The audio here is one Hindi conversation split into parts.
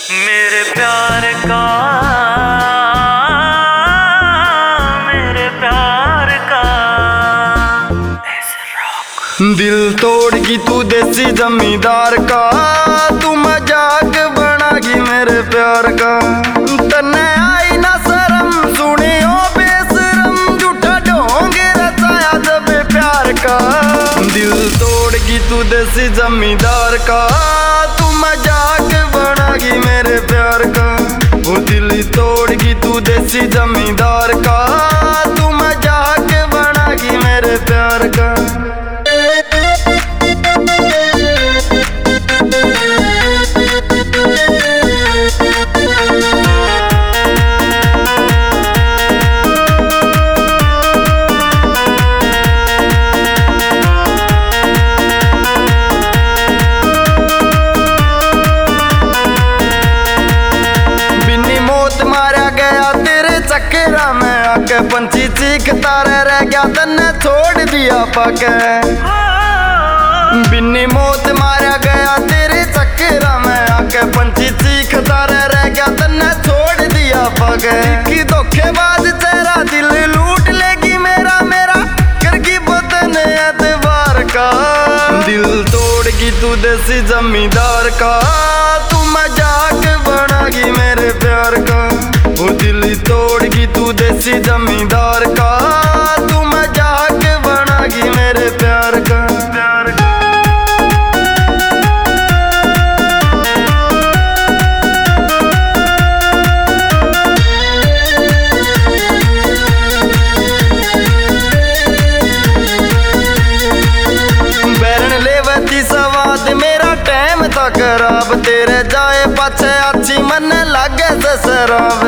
मेरे प्यार का, मेरे प्यार का दिल तोड़गी तू देसी जमींदार का, तू मजाक बनागी मेरे प्यार का। तन्ने आई ना शर्म सुनियो बेशरम, झूठा ढोंग रचाया जब प्यार का। दिल तोड़गी तू देसी जमींदार का, तू मजाक बनागी मेरे प्यार का। वो दिल तोड़गी तू देसी जमींदार का, तू मजाक बनागी मेरे प्यार का। चक्करा में आके पंछी चीखता रह गया, तन्ने छोड़ दिया पाके। बिन्नी मौत मारा गया तेरे चक्करा में आके पंछी चीखता रह गया, तन्ने छोड़ दिया पाके। कि धोखेबाज चेहरा दिल लूट लेगी मेरा, मेरा करगी बदन एतबार का। दिल तोड़गी तू देसी जमींदार का, तू मजाक बनागी मेरे प्यार का। वो दिल तोड़गी तू देसी जमींदार का, तू मजाक बनागी मेरे प्यार का। प्यार का बैरन लेवती सवाद मेरा टाइम था खराब, तेरे जाए पाछे अच्छी मन लागे से शराब।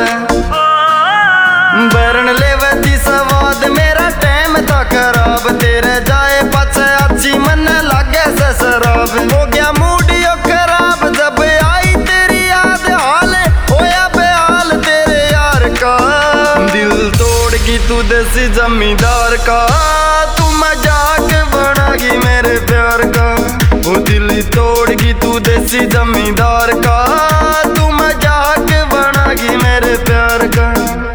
बैरन लेवती सवाद मेरा टाइम था खराब, तेरे जाए पाछे अच्छी मन लागे से शराब। हो गया मूडियो खराब जब आई तेरी याद, हाल होया बेहाल तेरे यार का। दिल तोड़गी तू देसी जमींदार का, तू मजाक बनागी मेरे प्यार का। वो दिल तोड़गी तू देसी जमींदार का, तू मजाक बनागी मेरे प्यार का।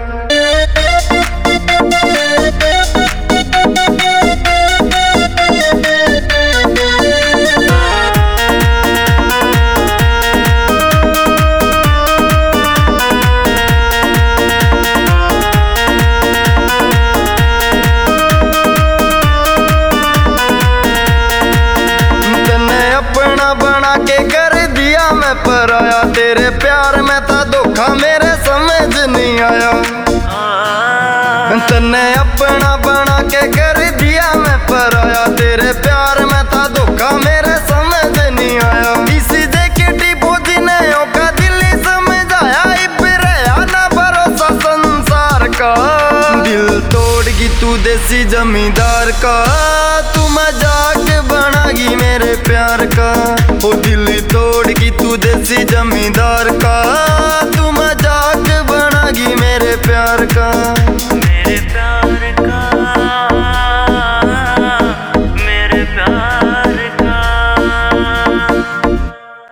बना के कर दिया मैं पराया, तेरे प्यार में था धोखा मेरे समझ नहीं आया। तन्ने अपना बना के कर दिया मैं पराया, तेरे प्यार में था धोखा मेरे समझ नहीं आया। इसी जैकेटी पोजी ने का दिल समझाया, इबरया ना भरोसा संसार का। दिल तोड़गी तू देसी जमींदार का, तू मजाक बनागी मेरे प्यार का। वो दिल तोड़गी तू देसी जमींदार का, तू मजाक